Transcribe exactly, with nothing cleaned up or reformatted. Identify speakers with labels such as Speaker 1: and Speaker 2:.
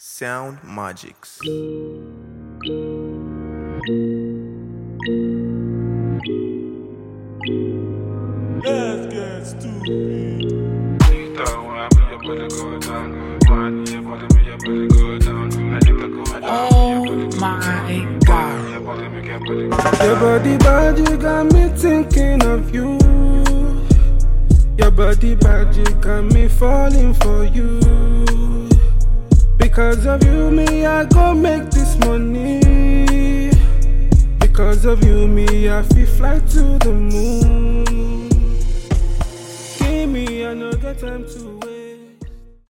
Speaker 1: Sound Magics.
Speaker 2: Let's get stupid.
Speaker 3: Oh my God.
Speaker 4: Your body bad, you got me thinking of you. Your body bad, you got me falling for you. Because of you, me, I go make this money. Because of you, me, I feel fly to the moon. Give me, I no get time to wait.